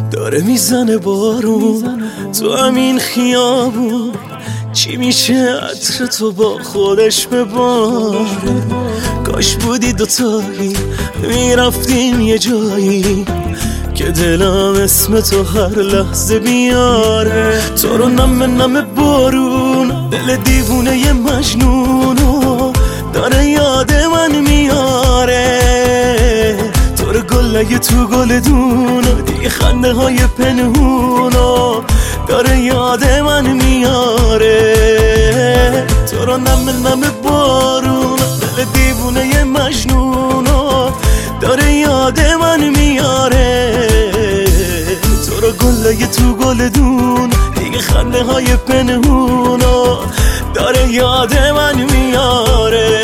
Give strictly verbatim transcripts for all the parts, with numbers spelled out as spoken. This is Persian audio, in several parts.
داره میزنه بارون تو همین خیابون، چی میشه عطر تو با خودش بباره. کاش بودی دوتایی میرفتیم یه جایی که دلم اسم تو هر لحظه بیاره. تو رو نم نم بارون، دل دیوونه ی مجنونو داره یاد من میاره. تو رو گله تو گل دونو دیگه خنده های پنهونو داره یاد من میاره. تو رو نم نم بارون، دل دیوونه ی مجنونو داره یاد من میاره. تو رو گله تو گل دون دیگه خنده های پنهونو داره یاد من میاره.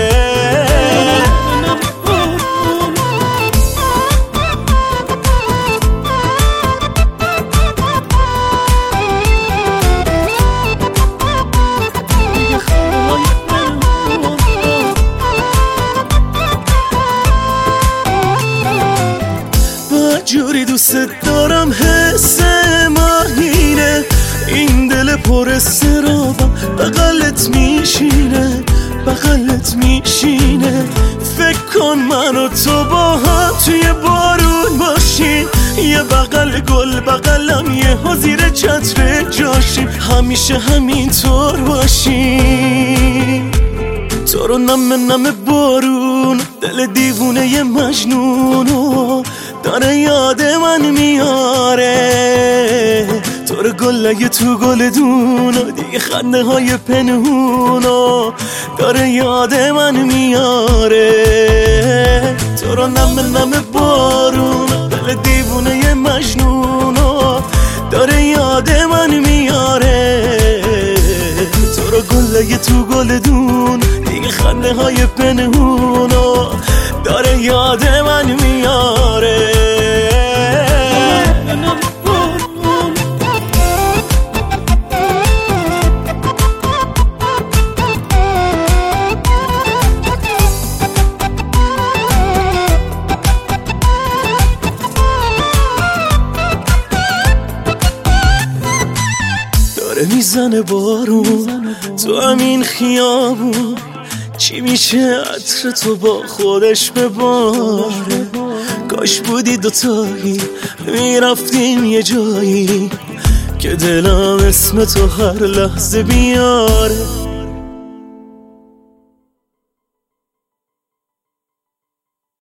جوری دوست دارم حس ماهینه، این دل پر استرابم بغلت میشینه بغلت میشینه. فکر کن من و تو با هم توی بارون باشیم، یه بغل گل بغلم یه ها زیر چتر جاشیم، همیشه همینطور باشیم. تو رو نم نم بارون، دل دیوونه ی مجنونو داره یاد من میاره. تو رو گله تو گل دونو دیگه خنده های پنهونو داره یاد من میاره. تو رو نم نم بارون، دل دیوونه ی مجنونو داره یاد من میاره. تو رو گله تو گل دون دیگه خنده های پنهونو داره یاد من میاره. داره میزنه بارون تو همین خیابون، چی میشه عطر تو با خودش بباره. کاش بودی دوتایی میرفتیم یه جایی که دلم اسم تو هر لحظه بیاره.